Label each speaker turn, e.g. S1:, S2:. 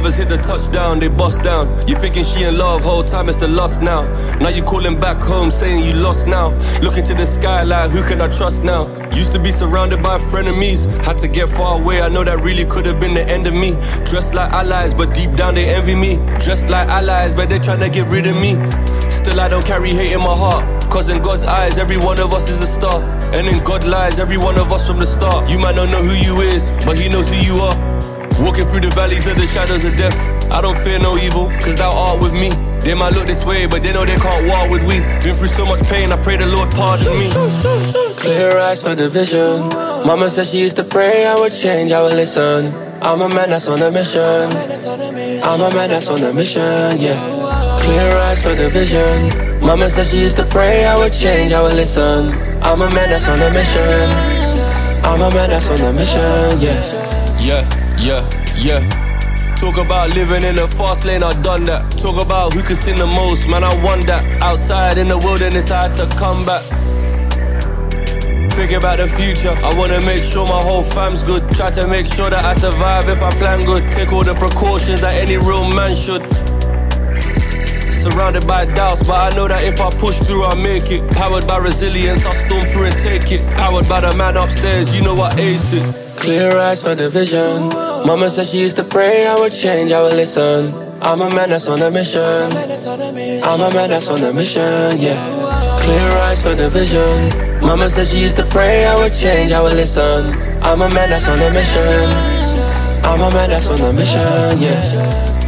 S1: brothers hit the touchdown, they bust down. You thinking she in love, whole time it's the lust now. Now you calling back home, saying you lost now. Looking to the sky like, who can I trust now? Used to be surrounded by frenemies, had to get far away, I know that really could have been the end of me. Dressed like allies, but deep down they envy me. Dressed like allies, but they're trying to get rid of me. Still I don't carry hate in my heart, cause in God's eyes every one of us is a star. And in God lies every one of us from the start. You might not know who you is, but he knows who you are. Walking through the valleys of the shadows of death, I don't fear no evil, cause thou art with me. They might look this way, but they know they can't war with we. Been through so much pain, I pray the Lord pardon me.
S2: Clear eyes for the vision. Mama said she used to pray I would change, I would listen. I'm a man that's on a mission. I'm a man that's on a mission, yeah. Clear eyes for the vision. Mama said she used to pray I would change, I would listen. I'm a man that's on a mission. I'm a man that's on a mission, yeah.
S1: Yeah. Talk about living in a fast lane, I done that. Talk about who can sing the most, man, I won that. Outside in the wilderness, I had to come back. Think about the future, I wanna make sure my whole fam's good. Try to make sure that I survive if I plan good. Take all the precautions that any real man should. Surrounded by doubts, but I know that if I push through, I'll make it. Powered by resilience, I'll storm through and take it. Powered by the man upstairs, you know what ace is.
S2: Clear eyes for the vision. Mama said she used to pray I would change, I would listen. I'm a man that's on a mission. I'm a man that's on a mission, yeah. Clear eyes for the vision. Mama said she used to pray I would change, I would listen. I'm a man that's on a mission. I'm a man that's on a mission, yeah.